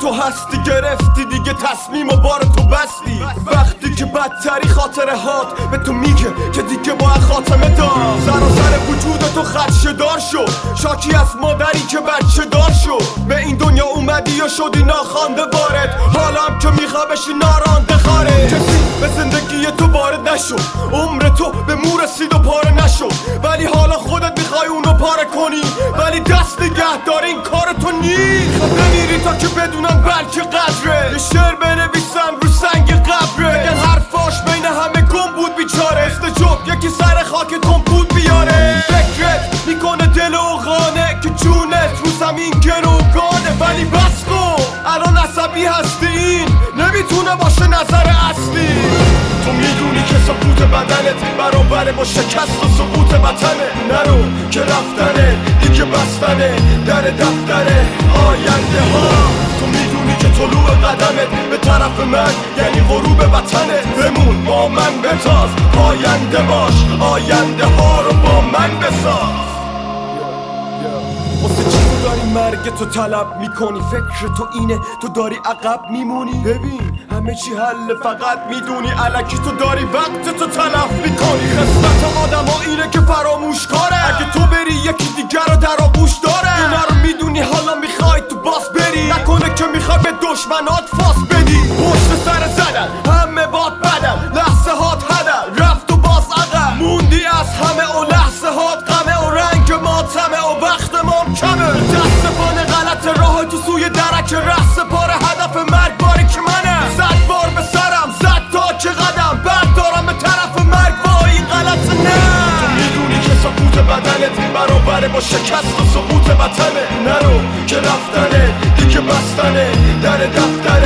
تو هستی گرفتی دیگه تصمیم و بار تو بستی. وقتی که بدتری خاطره هات به تو میگه که دیگه باید خاتمه دار. سراسر وجود تو خدشه دار شد، شاکی از مادری که بچه دار شد. به این دنیا اومدی و شدی ناخوانده وارد، حالا هم که میخوا بشی نارانده خارج. کسی به زندگی تو وارد نشد، عمر تو به مو رسید و پاره نشد. ولی حالا خودت میخوای اونو پاره کنی، ولی دست نگه داره این کار تو نیست. نمیری تا که بدونن بلکه قدره. یه شعر بنویسم رو سنگ قبره، بگن حرفاش بین همه گم بود بیچاره. استجاب یکی سر خاک کمپود بیاره. فکرت میکنه دل و غانه که جونت رو زمین گروگانه. ولی بس کن الان عصبی هستی، این نمیتونه باشه نظر اصلی. تو میدونی که سقوط بدنت برابره با شکست و سقوط وطنه. نرو که رفتنه دیگه بستنه در دفتر آینده ها. تو میدونی که طلوع قدمت به طرف من یعنی غروب وطنه. بمون با من بتاز، آینده باش، آینده ها رو با من بساز. واسه چی تو داری مرگ تو طلب میکنی؟ فکر تو اینه تو داری عقب میمونی؟ ببین همه چی حل فقط میدونی الکی تو داری وقت تو تلف میکنی. خصلت آدم ها اینه که فراموش کاره، اگه تو بری یکی دیگر رو در آغوش داره. اینا رو میدونی حالا میخوای تو باس بری، نکنه که میخوای به دشمنات فاس بدی. پشت سر زدن همه باد بدن، لحظه هات هدن رفت و باز عقب موندی از همه و لحظه هات غمه و رنگ ماتمه و وقت ما کمه. دست پان غلط راه تو سوی درک رست پاره هدف مرگ باری که منه. 100 بار به سرم زد تا که قدم بردارم به طرف مرگ با این غلط نه. تو میدونی که سقوط بدنت برابره با شکست و سقوط وطنه. نرو که رفتنه دیگه بستنه در دفتر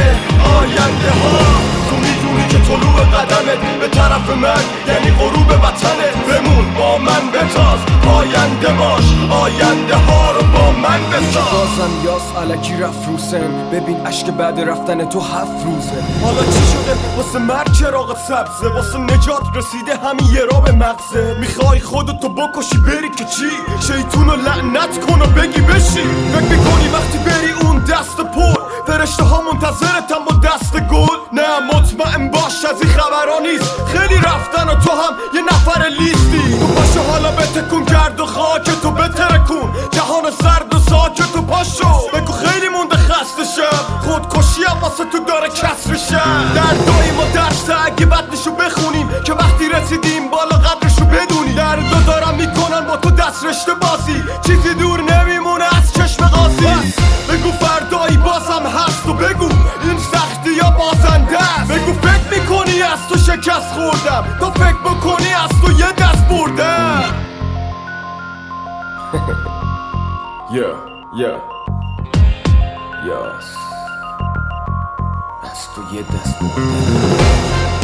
آینده ها. تو میدونی که طلوع قدمت به طرف من یعنی غروب وطنه. بمون با من بتاز، آینده باش، آینده ها رو با من بساز. بازم یاس علکی رفت رو سن، ببین عشق بعد رفتن تو 7 روزه. حالا چی شده واسه مرگ چراغ سبزه؟ واسه نجات رسیده همین یه را به مغزه. میخوای خودتو بکشی بری که چی؟ شیطونو لعنت کن و بگی بشی. فکر میکنی وقتی بری اون دست پر فرشته ها منتظرتم با دست گل؟ نه مطمئن باش از این خبرها نیست، خیلی رفتن و تو هم یه نفر لیستی. تو پاشو حالا بتکون کرد و خاک تو بترکون، جهان سرد و ساکت تو پاشو بگو خیلی مونده خسته شم. خودکشی هم واسه تو داره کسر شم. دردای ما درس اگه بدنشو بخونیم که وقتی رسیدیم بالا قدرشو بدونی. دردو دارم میکنن با تو دست رشته بازی، چیزی دور نمیمونه از چشم قاضی. بگو فردایی بازم هست و بگو این سختی یا بازنده است. بگو فکر میکنی از تو شکست خوردم، تو فکر بکنی از تو یه دست بردم. از تو یه دست بردم.